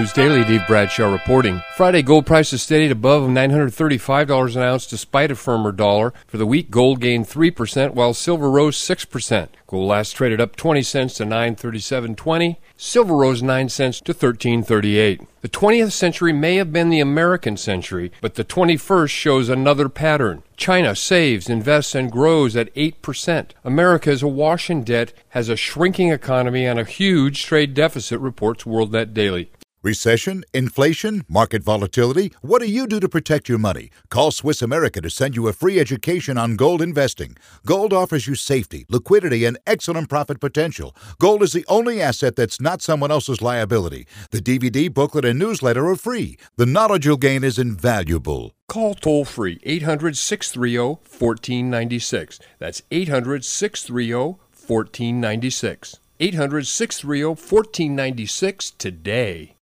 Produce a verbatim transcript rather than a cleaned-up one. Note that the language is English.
News Daily, Dave Bradshaw reporting. Friday, gold prices stayed above nine hundred thirty-five dollars an ounce despite a firmer dollar. For the week, gold gained three percent while silver rose six percent. Gold last traded up twenty cents to nine thirty-seven twenty. Silver rose nine cents to thirteen thirty-eight. The twentieth century may have been the American century, but the twenty-first shows another pattern. China saves, invests, and grows at eight percent. America is awash in debt, has a shrinking economy, and a huge trade deficit, reports WorldNet Daily. Recession, inflation, market volatility. What do you do to protect your money? Call Swiss America to send you a free education on gold investing. Gold offers you safety, liquidity, and excellent profit potential. Gold is the only asset that's not someone else's liability. The D V D, booklet, and newsletter are free. The knowledge you'll gain is invaluable. Call toll-free eight hundred, six three zero, one four nine six. That's eight hundred, six three zero, one four nine six. eight hundred, six three zero, one four nine six today.